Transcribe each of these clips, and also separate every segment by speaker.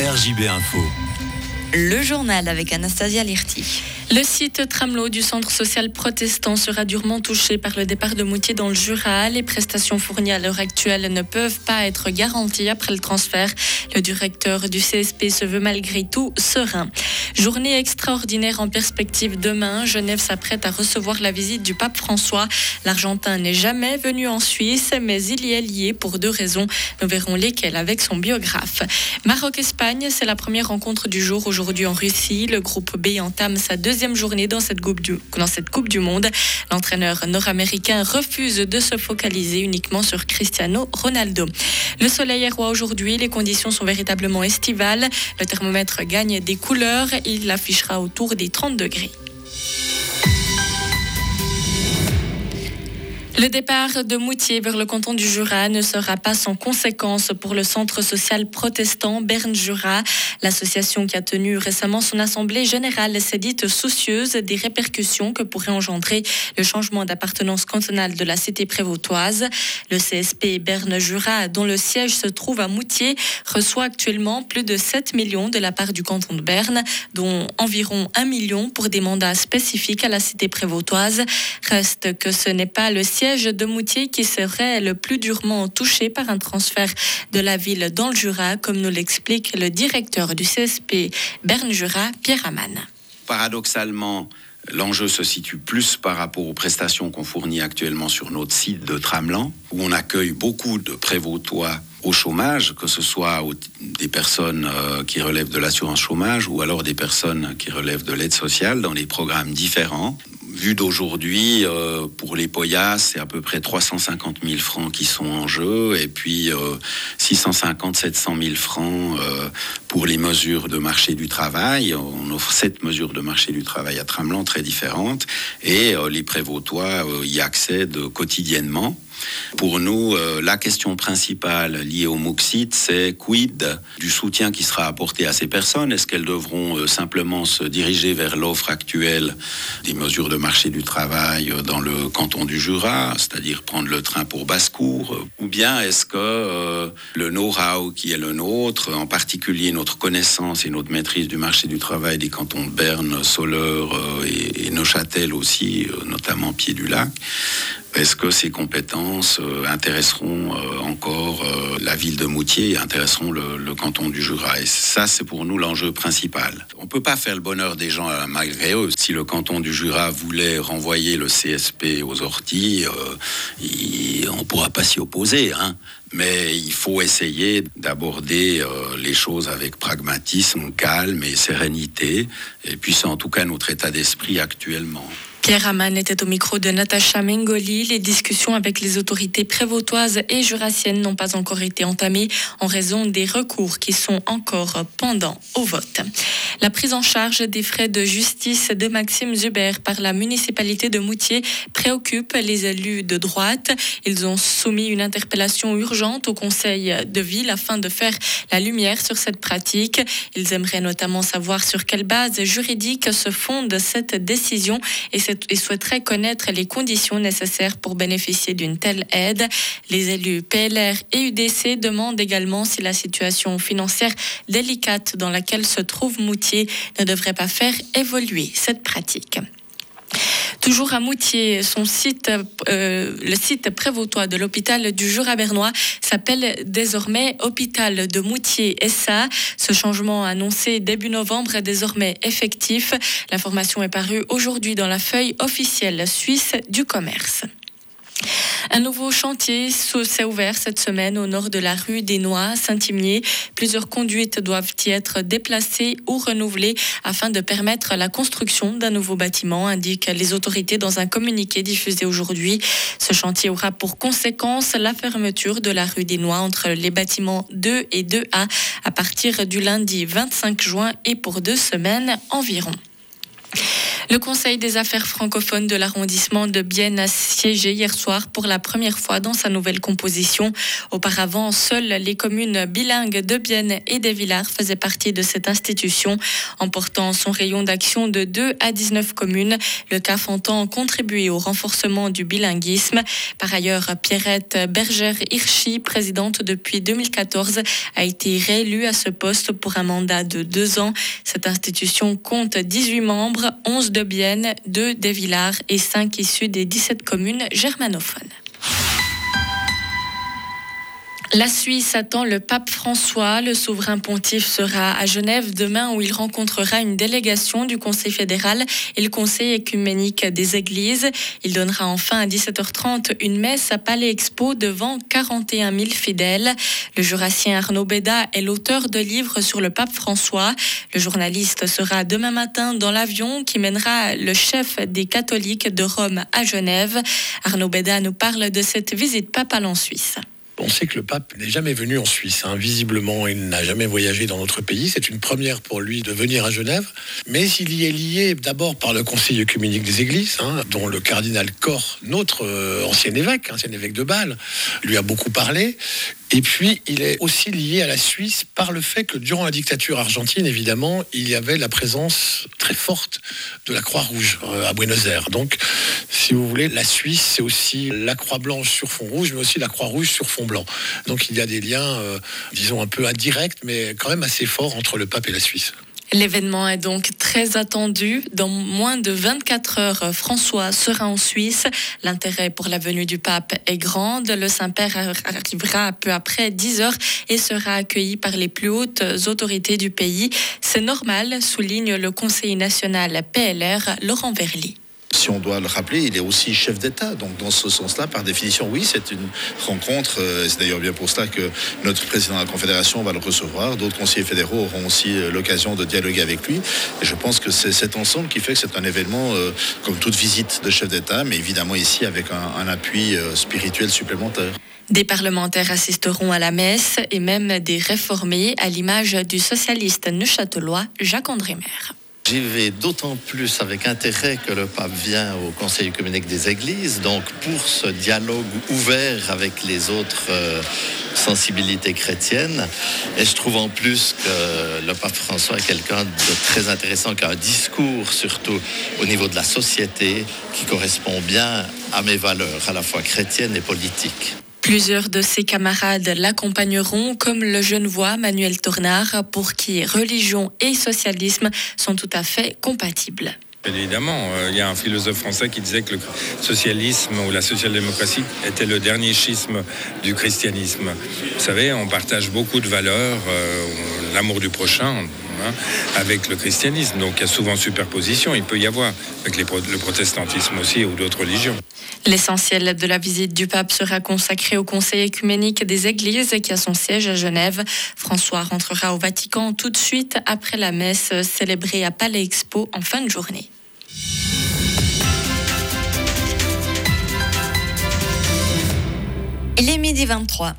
Speaker 1: RJB Info.
Speaker 2: Le journal avec Anastasia Lirti.
Speaker 3: Le site Tramelot du centre social protestant sera durement touché par le départ de Moutier dans le Jura. Les prestations fournies à l'heure actuelle ne peuvent pas être garanties après le transfert. Le directeur du CSP se veut malgré tout serein. Journée extraordinaire en perspective demain. Genève s'apprête à recevoir la visite du pape François. L'Argentin n'est jamais venu en Suisse, mais il y est lié pour deux raisons. Nous verrons lesquelles avec son biographe. Maroc-Espagne, c'est la première rencontre du jour aujourd'hui en Russie. Le groupe B entame sa deuxième journée dans cette Coupe du Monde. L'entraîneur nord-américain refuse de se focaliser uniquement sur Cristiano Ronaldo. Le soleil est roi aujourd'hui, les conditions sont véritablement estivales. Le thermomètre gagne des couleurs, il affichera autour des 30 degrés. Le départ de Moutier vers le canton du Jura ne sera pas sans conséquences pour le centre social protestant Berne-Jura. L'association qui a tenu récemment son assemblée générale s'est dite soucieuse des répercussions que pourrait engendrer le changement d'appartenance cantonale de la cité prévôtoise. Le CSP Berne-Jura, dont le siège se trouve à Moutier, reçoit actuellement plus de 7 millions de la part du canton de Berne, dont environ 1 million pour des mandats spécifiques à la cité prévôtoise. Reste que ce n'est pas le siège de Moutier qui serait le plus durement touché par un transfert de la ville dans le Jura, comme nous l'explique le directeur du CSP Berne-Jura, Pierre Amann.
Speaker 4: Paradoxalement, l'enjeu se situe plus par rapport aux prestations qu'on fournit actuellement sur notre site de Tramelan, où on accueille beaucoup de prévôtois au chômage, que ce soit des personnes qui relèvent de l'assurance chômage ou alors des personnes qui relèvent de l'aide sociale dans des programmes différents. Vu d'aujourd'hui, pour les Poyas, c'est à peu près 350 000 francs qui sont en jeu, et puis 650-700 000 francs pour les mesures de marché du travail. On offre 7 mesures de marché du travail à Tramelan très différentes, et les prévôtois y accèdent quotidiennement. Pour nous, la question principale liée au Moxit, c'est quid du soutien qui sera apporté à ces personnes. Est-ce qu'elles devront simplement se diriger vers l'offre actuelle des mesures de marché du travail dans le canton du Jura, c'est-à-dire prendre le train pour Basse-Cour, ou bien est-ce que le know-how qui est le nôtre, en particulier notre connaissance et notre maîtrise du marché du travail des cantons de Berne, Soleure et Neuchâtel aussi, notamment Pied-du-Lac, est-ce que ces compétences intéresseront encore la ville de Moutier et intéresseront le canton du Jura? Et ça, c'est pour nous l'enjeu principal. On ne peut pas faire le bonheur des gens malgré eux. Si le canton du Jura voulait renvoyer le CSP aux orties, on ne pourra pas s'y opposer, hein. Mais il faut essayer d'aborder les choses avec pragmatisme, calme et sérénité. Et puis c'est en tout cas notre état d'esprit actuellement.
Speaker 3: Pierre Amann était au micro de Natacha Mengoli. Les discussions avec les autorités prévôtoises et jurassiennes n'ont pas encore été entamées en raison des recours qui sont encore pendants au vote. La prise en charge des frais de justice de Maxime Zuber par la municipalité de Moutier préoccupe les élus de droite. Ils ont soumis une interpellation urgente au conseil de ville afin de faire la lumière sur cette pratique. Ils aimeraient notamment savoir sur quelle base juridique se fonde cette décision et souhaiteraient connaître les conditions nécessaires pour bénéficier d'une telle aide. Les élus PLR et UDC demandent également si la situation financière délicate dans laquelle se trouve Moutier ne devrait pas faire évoluer cette pratique. Toujours à Moutier, le site prévôtois de l'hôpital du Jura bernois s'appelle désormais Hôpital de Moutier SA. Ce changement annoncé début novembre est désormais effectif. L'information est parue aujourd'hui dans la feuille officielle suisse du commerce. Un nouveau chantier s'est ouvert cette semaine au nord de la rue des Noix, à Saint-Imier. Plusieurs conduites doivent y être déplacées ou renouvelées afin de permettre la construction d'un nouveau bâtiment, indiquent les autorités dans un communiqué diffusé aujourd'hui. Ce chantier aura pour conséquence la fermeture de la rue des Noix entre les bâtiments 2 et 2A à partir du lundi 25 juin et pour 2 semaines environ. Le Conseil des affaires francophones de l'arrondissement de Bienne a siégé hier soir pour la première fois dans sa nouvelle composition. Auparavant, seules les communes bilingues de Bienne et des Villars faisaient partie de cette institution. En portant son rayon d'action de 2 à 19 communes, le CAF entend contribuer au renforcement du bilinguisme. Par ailleurs, Pierrette Bergère-Hirschi, présidente depuis 2014, a été réélue à ce poste pour un mandat de 2 ans. Cette institution compte 18 membres, 11 de Bienne, 2 des Villars et 5 issus des 17 communes germanophones. La Suisse attend le pape François. Le souverain pontife sera à Genève demain où il rencontrera une délégation du Conseil fédéral et le Conseil écuménique des églises. Il donnera enfin à 17h30 une messe à Palais Expo devant 41 000 fidèles. Le jurassien Arnaud Béda est l'auteur de livres sur le pape François. Le journaliste sera demain matin dans l'avion qui mènera le chef des catholiques de Rome à Genève. Arnaud Béda nous parle de cette visite papale en Suisse.
Speaker 1: On sait que le pape n'est jamais venu en Suisse. Visiblement, il n'a jamais voyagé dans notre pays. C'est une première pour lui de venir à Genève. Mais il y est lié d'abord par le Conseil œcuménique des Églises, dont le cardinal Koch, notre ancien évêque de Bâle, lui a beaucoup parlé. Et puis, il est aussi lié à la Suisse par le fait que durant la dictature argentine, évidemment, il y avait la présence très forte de la Croix-Rouge à Buenos Aires. Donc, si vous voulez, la Suisse, c'est aussi la Croix blanche sur fond rouge, mais aussi la Croix-Rouge sur fond blanc. Donc, il y a des liens, disons, un peu indirects, mais quand même assez forts entre le pape et la Suisse.
Speaker 3: L'événement est donc très attendu. Dans moins de 24 heures, François sera en Suisse. L'intérêt pour la venue du pape est grand. Le Saint-Père arrivera peu après 10 heures et sera accueilli par les plus hautes autorités du pays. C'est normal, souligne le conseiller national PLR, Laurent Verly.
Speaker 5: Si on doit le rappeler, il est aussi chef d'État. Donc dans ce sens-là, par définition, oui, c'est une rencontre. C'est d'ailleurs bien pour cela que notre président de la Confédération va le recevoir. D'autres conseillers fédéraux auront aussi l'occasion de dialoguer avec lui. Et je pense que c'est cet ensemble qui fait que c'est un événement comme toute visite de chef d'État, mais évidemment ici avec un appui spirituel supplémentaire.
Speaker 3: Des parlementaires assisteront à la messe et même des réformés, à l'image du socialiste neuchâtelois Jacques-André Maire.
Speaker 6: J'y vais d'autant plus avec intérêt que le pape vient au Conseil œcuménique des Églises, donc pour ce dialogue ouvert avec les autres sensibilités chrétiennes. Et je trouve en plus que le pape François est quelqu'un de très intéressant, qui a un discours surtout au niveau de la société qui correspond bien à mes valeurs, à la fois chrétiennes et politiques.
Speaker 3: Plusieurs de ses camarades l'accompagneront, comme le Genevois Manuel Tornard, pour qui religion et socialisme sont tout à fait compatibles.
Speaker 7: Évidemment, il y a un philosophe français qui disait que le socialisme ou la social-démocratie était le dernier schisme du christianisme. Vous savez, on partage beaucoup de valeurs, l'amour du prochain, avec le christianisme. Donc il y a souvent superposition, il peut y avoir avec le protestantisme aussi ou d'autres religions.
Speaker 3: L'essentiel de la visite du pape sera consacré au Conseil écuménique des Églises qui a son siège à Genève. François rentrera au Vatican tout de suite après la messe célébrée à Palais Expo en fin de journée.
Speaker 2: Il est 12h23.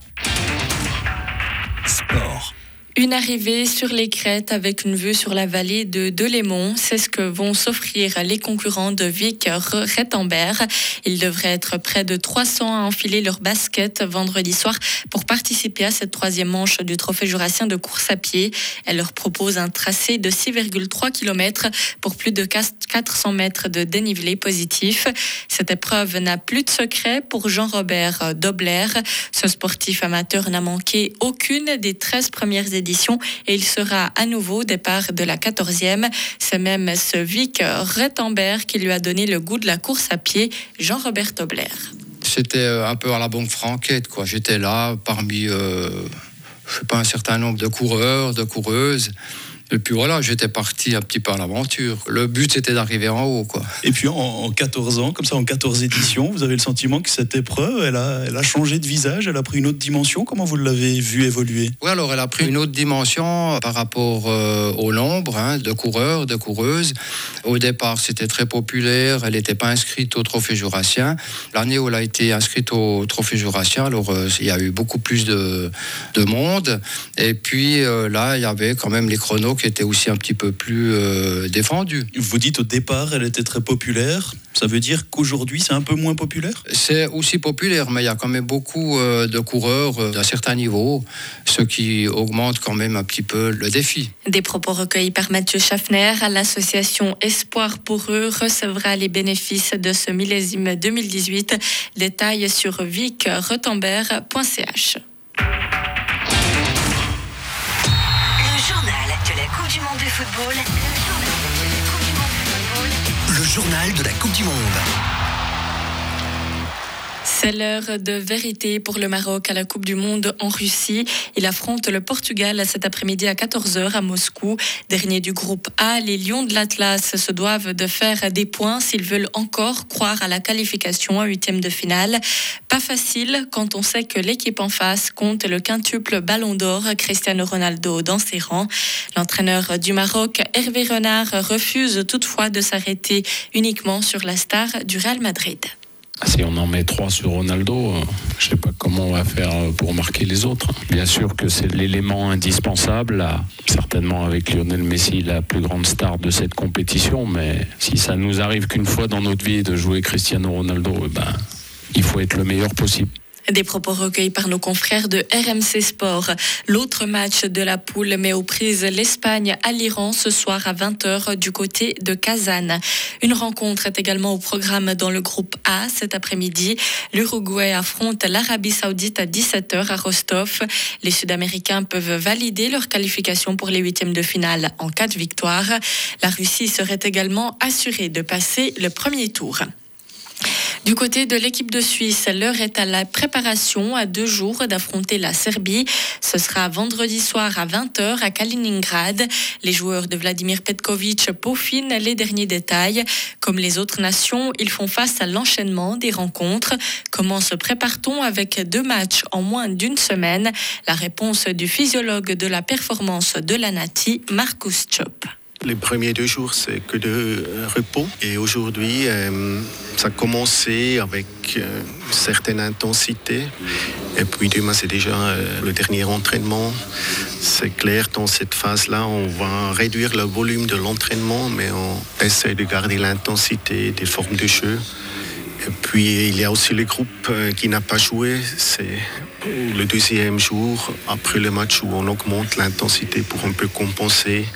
Speaker 1: Sport.
Speaker 3: Une arrivée sur les crêtes avec une vue sur la vallée de Delémont, c'est ce que vont s'offrir les concurrents de Vic Rettenberg. Ils devraient être près de 300 à enfiler leur basket vendredi soir pour participer à cette 3e manche du Trophée jurassien de course à pied. Elle leur propose un tracé de 6,3 km pour plus de 400 mètres de dénivelé positif. Cette épreuve n'a plus de secret pour Jean-Robert Dobler. Ce sportif amateur n'a manqué aucune des 13 premières éditions et il sera à nouveau au départ de la 14e. C'est même ce Vic Rettenberg qui lui a donné le goût de la course à pied, Jean-Robert Dobler.
Speaker 8: C'était un peu à la banque franquette, quoi. J'étais là parmi, un certain nombre de coureurs, de coureuses. Et puis voilà, j'étais parti un petit peu à l'aventure. Le but, c'était d'arriver en haut, quoi.
Speaker 9: Et puis en 14 ans, comme ça, en 14 éditions, vous avez le sentiment que cette épreuve, elle a changé de visage, elle a pris une autre dimension. Comment vous l'avez vue évoluer ?
Speaker 8: Oui, alors elle a pris une autre dimension par rapport au nombre de coureurs, de coureuses. Au départ, c'était très populaire. Elle n'était pas inscrite au Trophée jurassien. L'année où elle a été inscrite au Trophée jurassien, alors il y a eu beaucoup plus de monde. Et puis là, il y avait quand même les chronos Ronaldo qui était aussi un petit peu plus défendu.
Speaker 9: Vous dites au départ, elle était très populaire. Ça veut dire qu'aujourd'hui, c'est un peu moins populaire ?
Speaker 8: C'est aussi populaire, mais il y a quand même beaucoup de coureurs d'un certain niveau, ce qui augmente quand même un petit peu le défi.
Speaker 3: Des propos recueillis par Mathieu Schaffner. L'association Espoir pour eux recevra les bénéfices de ce millésime 2018. Détails sur vicrotembert.ch.
Speaker 10: Le journal de la Coupe du Monde de football. Le journal de la Coupe du Monde.
Speaker 3: C'est l'heure de vérité pour le Maroc à la Coupe du Monde en Russie. Il affronte le Portugal cet après-midi à 14h à Moscou. Dernier du groupe A, les Lions de l'Atlas se doivent de faire des points s'ils veulent encore croire à la qualification en 8e de finale. Pas facile quand on sait que l'équipe en face compte le quintuple Ballon d'Or Cristiano Ronaldo dans ses rangs. L'entraîneur du Maroc, Hervé Renard, refuse toutefois de s'arrêter uniquement sur la star du Real Madrid.
Speaker 11: Si on en met 3 sur Ronaldo, je ne sais pas comment on va faire pour marquer les autres. Bien sûr que c'est l'élément indispensable, là, certainement avec Lionel Messi, la plus grande star de cette compétition, mais si ça nous arrive qu'une fois dans notre vie de jouer Cristiano Ronaldo, il faut être le meilleur possible.
Speaker 3: Des propos recueillis par nos confrères de RMC Sport. L'autre match de la poule met aux prises l'Espagne à l'Iran ce soir à 20h du côté de Kazan. Une rencontre est également au programme dans le groupe A cet après-midi. L'Uruguay affronte l'Arabie Saoudite à 17h à Rostov. Les Sud-Américains peuvent valider leur qualification pour les 8e de finale en cas de victoire. La Russie serait également assurée de passer le premier tour. Du côté de l'équipe de Suisse, l'heure est à la préparation à 2 jours d'affronter la Serbie. Ce sera vendredi soir à 20h à Kaliningrad. Les joueurs de Vladimir Petkovic peaufinent les derniers détails. Comme les autres nations, ils font face à l'enchaînement des rencontres. Comment se prépare-t-on avec 2 matchs en moins d'une semaine ? La réponse du physiologue de la performance de la Nati, Markus Chop.
Speaker 12: Les premiers 2 jours, c'est que de repos. Et aujourd'hui, ça a commencé avec une certaine intensité. Et puis demain, c'est déjà le dernier entraînement. C'est clair, dans cette phase-là, on va réduire le volume de l'entraînement, mais on essaie de garder l'intensité des formes de jeu. Et puis, il y a aussi le groupe qui n'a pas joué. C'est le 2e jour, après le match, où on augmente l'intensité pour un peu compenser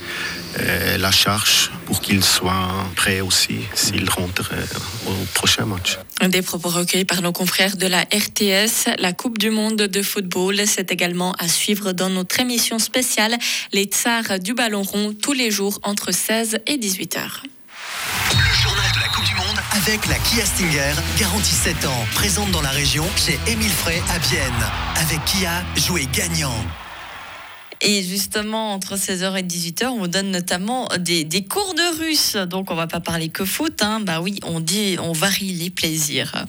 Speaker 12: la charge pour qu'ils soient prêts aussi s'ils rentrent au prochain match.
Speaker 3: Des propos recueillis par nos confrères de la RTS. La Coupe du Monde de football, c'est également à suivre dans notre émission spéciale Les Tsars du Ballon Rond, tous les jours entre 16 et 18h.
Speaker 10: Le journal de la Coupe du Monde avec la Kia Stinger, garantie 7 ans, présente dans la région chez Émile Frey à Bienne. Avec Kia, jouez gagnant.
Speaker 2: Et justement, entre 16h et 18h, on vous donne notamment des cours de russe. Donc, on ne va pas parler que foot. Bah oui, on varie les plaisirs.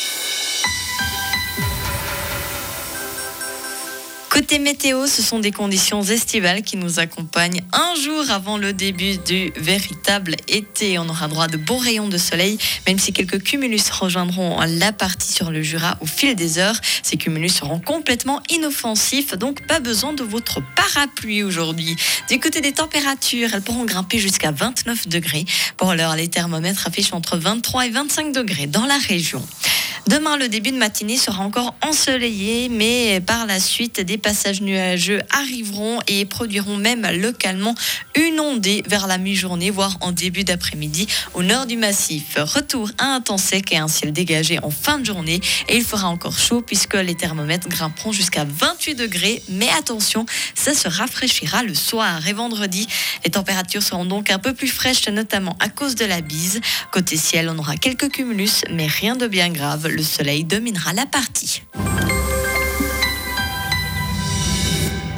Speaker 2: Côté météo, ce sont des conditions estivales qui nous accompagnent un jour avant le début du véritable été. On aura droit de beaux rayons de soleil, même si quelques cumulus rejoindront la partie sur le Jura au fil des heures. Ces cumulus seront complètement inoffensifs, donc pas besoin de votre parapluie aujourd'hui. Du côté des températures, elles pourront grimper jusqu'à 29 degrés. Pour l'heure, les thermomètres affichent entre 23 et 25 degrés dans la région. Demain, le début de matinée sera encore ensoleillé, mais par la suite, des passages nuageux arriveront et produiront même localement une ondée vers la mi-journée, voire en début d'après-midi au nord du massif. Retour à un temps sec et un ciel dégagé en fin de journée. Et il fera encore chaud puisque les thermomètres grimperont jusqu'à 28 degrés. Mais attention, ça se rafraîchira le soir. Et vendredi, les températures seront donc un peu plus fraîches, notamment à cause de la bise. Côté ciel, on aura quelques cumulus, mais rien de bien grave. Le soleil dominera la partie.